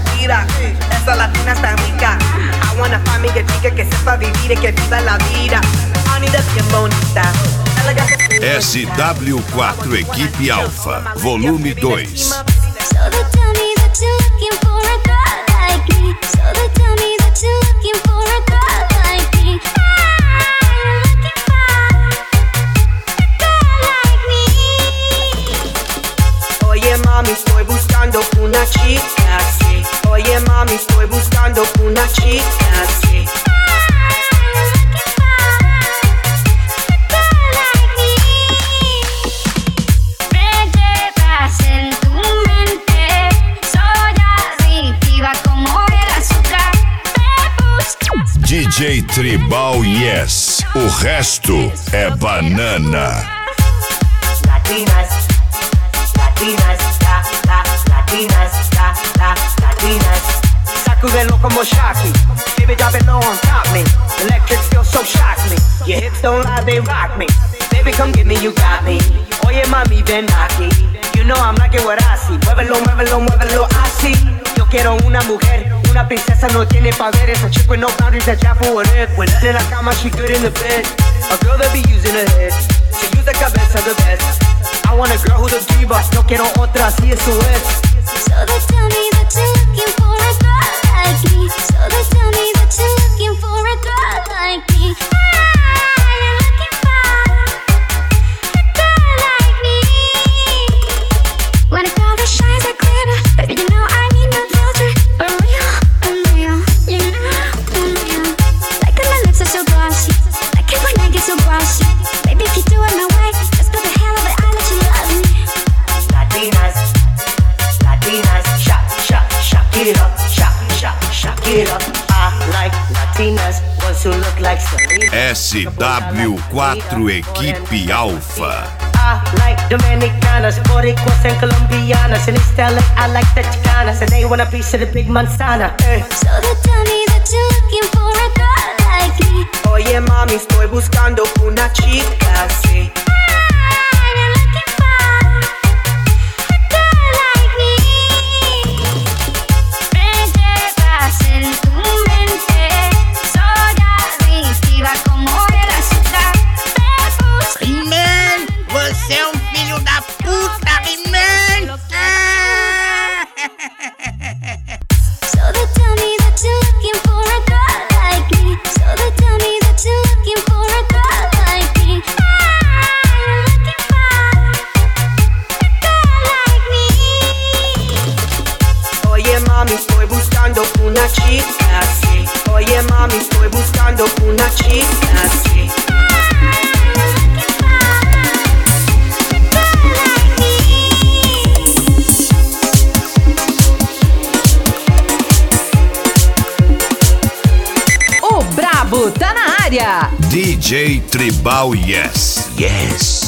Shakira. Esa latina está rica. I wanna find me a chica que sepa vivir y que viva la vida. Anida bien bonita. SW4 Equipe Alfa, volume 2. Oye mami, estoy buscando una chica así. Oye mami, estoy buscando una chica así. DJ Tribal Yes, o resto é banana. Latinas, latinas, latinas, latinas. Sacudelo como Shocky. Baby, drop it low on top me. Electric feel so shock me. Your hips don't lie, they rock me. Baby, come get me, you got me. Oye mami, ven aquí. You know I'm like it what I see. Muévelo, muévelo, muévelo así. Yo quiero una mujer. Una princesa no tiene poderes. A chick with no boundaries, that's down for what if. When in la cama, she good in the bed. A girl that be using her head. To use the cabeza the best. I want a girl who's a diva. No quiero otra, así eso es. So they tell me that you're looking for a girl like me. So they tell me that you're looking for a girl like me. You're looking for a girl like me. When a girl that shines like glitter, baby, you know I need no filter. Unreal, you know, unreal. Like when my lips are so glossy, like it when I get so bossy. Baby, if you do it my way, just for the hell of it, I'll let you love me. Latinas, Latinas, shock it up, shock it up. I like Latinas, ones who look like Selena. SW4 Equipe Alfa. I like Dominicanas, Boricuas and Colombianas. In East LA, I like the Chicanas, and they want a piece of the big manzana. So they tell me that you're looking for a girl like me. Oye mami, estoy buscando una chica así. You're looking for a girl like me. Me llevas en tu mente, soy adictiva como el azúcar. Te busco. He-Man, você é um filho da puta, He-Man! So they tell me that you're looking for a girl like me. So they tell me that you're looking for a girl like me. You're looking for a girl like me. Oye mami, estoy buscando una chica así. Oye mami, estoy buscando una chica así. O Brabo tá na área. DJ Tribal Yes. Yes.